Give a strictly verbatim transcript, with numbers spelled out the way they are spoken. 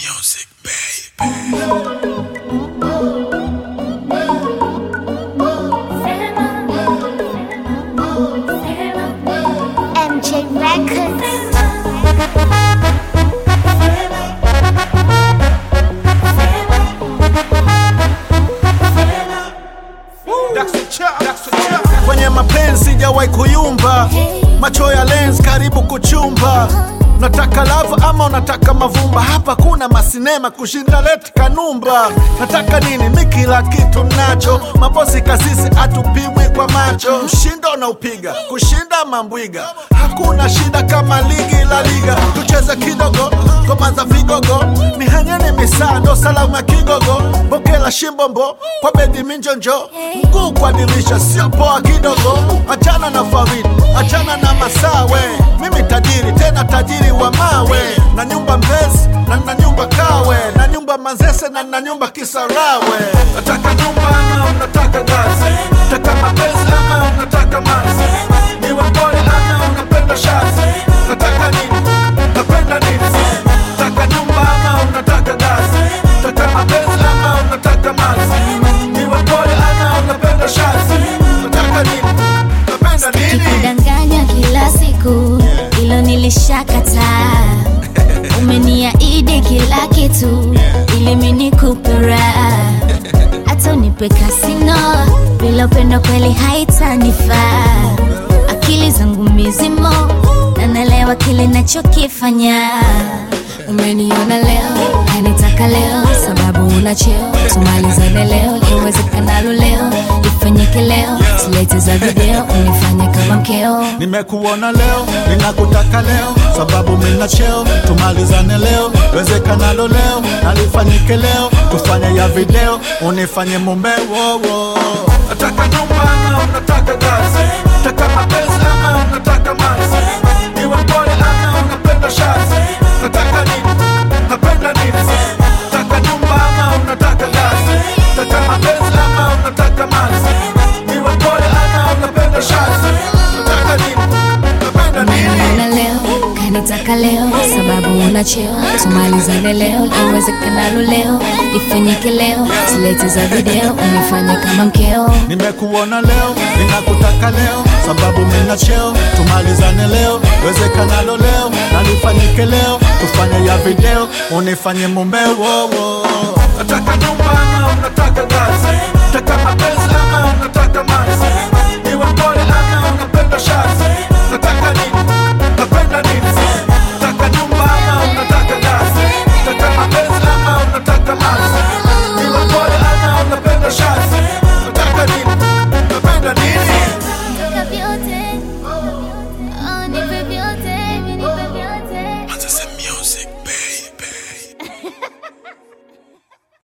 Music, baby. M J Records. Kwenye mapenzi sijawahi kuyumba, macho ya lens karibu kuchumba. Nataka love ama unataka mavumba? Hapa kuna masinema kushinda leti kanumba. Nataka nini? Mi kila kitu nacho. Mabosi kasisi atupimwi kwa macho. Mshindo na upiga, kushinda mambwiga. Hakuna shida kama ligi la liga. Tucheze kidogo, ngoma za vigogo. Mihanyeni misando, salamu ya kigogo. Bokela shimbombo, kwa bedi minjonjo. Mguu kwa dirisha, sio poa kidogo. Achana na Farid, achana na Masawe. Mimi tajiri, tena tajiri wa mawe. Na nyumba Mbezi, na na nyumba Kawe. Na nyumba Manzese, na na nyumba Kisarawe. Nataka nyumba ama unataka gazi? Nataka mapenzi ama unataka mazi? Niwe mpole ama unapenda shazi? Nataka nini? Napenda nini? Nataka nyumba ama unataka gazi? Nataka mapenzi ama unataka mazi? Niwe mpole ama unapenda shazi? Nataka nini? Napenda nini? Kudanganya kila siku, ilo nilishakataa. Umeniahidi kila kitu, ili mimi nikupe raha. Hata unipe kasino, bila upendo kweli haitanifaa. Akili zangu mizimo, na naelewa kile nachokifanya. Umeniona leo, kanitaka leo, sababu una cheo. Tumalizane leo, iwezekanalo leo, ifanyike leo. Silete za video, unifanye kama mkeo. Nimekuona leo, ninakutaka leo, sababu mina cheo. Tumalizane leo, iwezekanalo leo, nalifanyike leo. Tufanye ya video, unifanye mume wowo. Nataka nyumba ama unataka gazi? Nataka mapenzi ama unataka mazi? Niwe mpole ama unapenda shazi? Nataka nini? Napenda nini? Nataka nyumba ama unataka gazi? Nataka mapenzi ama unataka mazi? Niwe mpole ama unapenda shazi? Nataka nini? Napenda nini? Umeniona leo, kanitaka leo, sababu una cheo. Tumalizane leo, iwezekanalo leo, ifanyike leo. Silete za video, unifanye kama mkeo. Nimekuona leo, ninakutaka leo, sababu mina cheo. Tumalizane leo, iwezekanalo leo, nalifanyike leo. Tufanye ya video, unifanye mume wowo. Nataka nyumba ama unataka gazi? Nataka mapenzi ama unataka mazi? Niwe mpole ama unapenda shazi?